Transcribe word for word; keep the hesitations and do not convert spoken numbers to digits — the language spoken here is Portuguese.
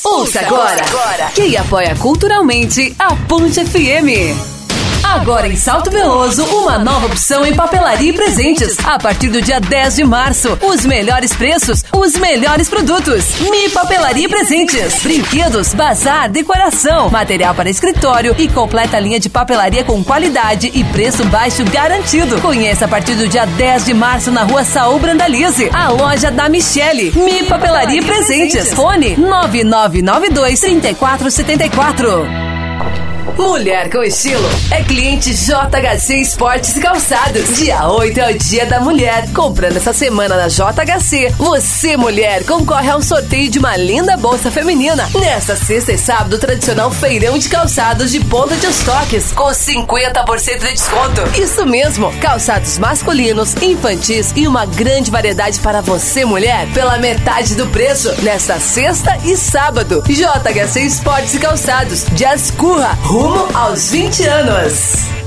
Ouça agora. agora. Quem apoia culturalmente a Ponte F M. Agora em Salto Veloso, uma nova opção em papelaria e presentes. A partir do dia dez de março, os melhores preços, os melhores produtos. Mi Papelaria e Presentes. Brinquedos, bazar, decoração, material para escritório e completa linha de papelaria com qualidade e preço baixo garantido. Conheça a partir do dia dez de março na rua Saul Brandalize, a loja da Michele. Mi Papelaria e Presentes. Fone nove nove nove dois, três quatro sete quatro. Mulher com estilo é cliente J H C Esportes e Calçados. Dia oito é o Dia da Mulher. Comprando essa semana na J H C, você, mulher, concorre a um sorteio de uma linda bolsa feminina. Nesta sexta e sábado, tradicional feirão de calçados de ponta de estoques com cinquenta por cento de desconto. Isso mesmo, calçados masculinos, infantis e uma grande variedade para você, mulher, pela metade do preço. Nesta sexta e sábado, J H C Esportes e Calçados de Ascurra, rumo aos vinte anos.